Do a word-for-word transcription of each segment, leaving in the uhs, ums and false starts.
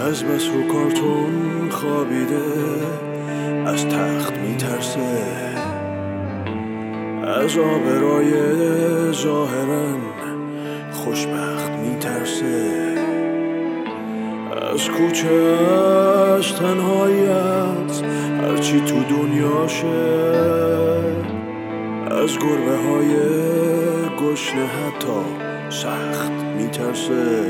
از بس رو کارتون خوابیده، از تخت میترسه، از آبرای ظاهرا خوشبخت میترسه، از کوچه، از تنهاییت هرچی تو دنیاشه، از گربه های گشنه حتی سخت میترسه.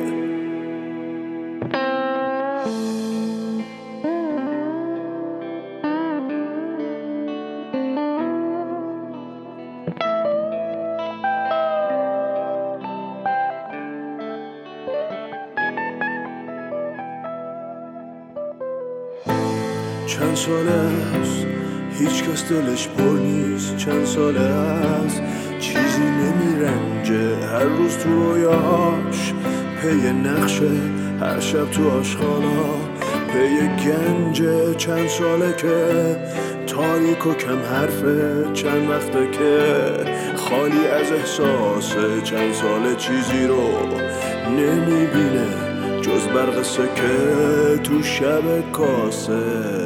چند ساله است هیچ کس دلش پر نیست، چند ساله است چیزی نمیرنجه، هر روز تو رویاش پی نقشه، هر شب تو آشخانا پی گنجه. چند ساله که تاریک و کم حرفه، چند وقته که خالی از احساسه، چند ساله چیزی رو نمیبینه جز برق سکه تو شب کاسه.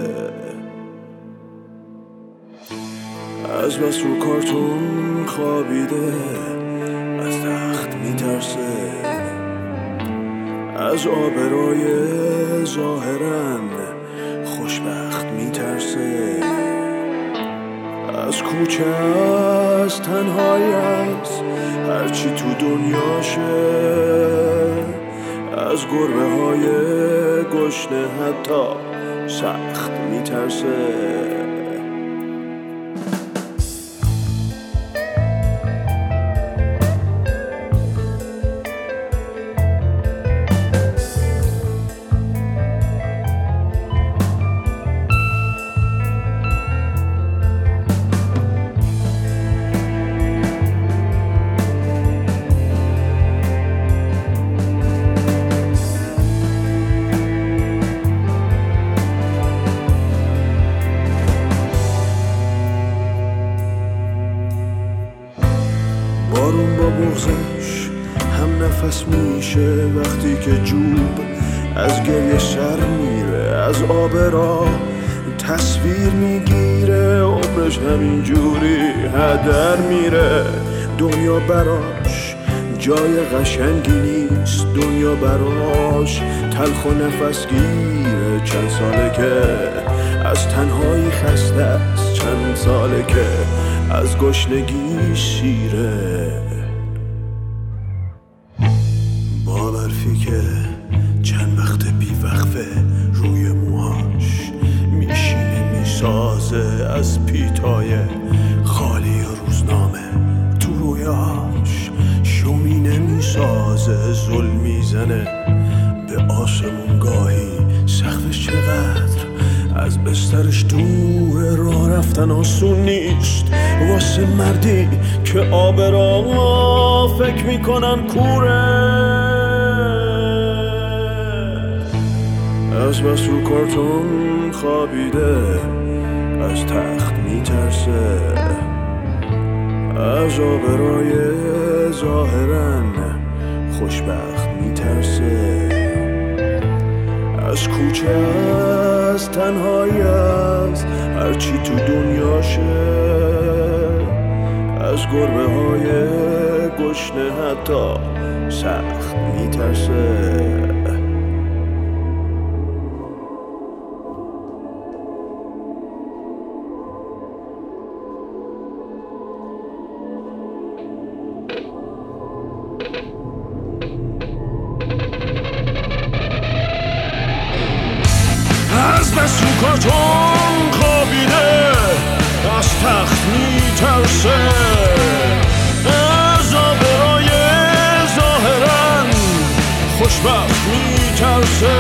از بس رو کارتون خوابیده، از تخت میترسه، از آبرای ظاهرا خوشبخت میترسه، از کوچه، از تنهاییت هرچی تو دنیاشه، از گربه های گشنه حتی سخت میترسه. بارون با بغضش هم نفس میشه، وقتی که جوب از گریه سر میره، از آبرا تصویر میگیره، عمرش همینجوری هدر میره. دنیا براش جای قشنگی نیست، دنیا براش تلخ و نفس گیره. چند ساله که از تنهایی خسته است، چند ساله که از گشنگی شیره. با برفی که چند وقت بی وقفه روی موهاش میشینه میسازه، از پیتای خالی روزنامه تو رویاش شومینه میسازه، ظلم میزنه به آسمون گاهی، سقفش چقدر از بسترش دوره، راه رفتن آسون نیست واسه مردی که آبرا فکر میکنن کوره. از بس رو کارتون خوابیده، از تخت میترسه، از آبرای ظاهرا خوشبخت میترسه، از کوچه، از تنهاییت هرچی تو دنیاشه، از گربه های گشنه حتی سخت میترسه. از بس رو کارتون خوابیده، از تخت میترسه، از آبرای ظاهرا خوشبخت میترسه،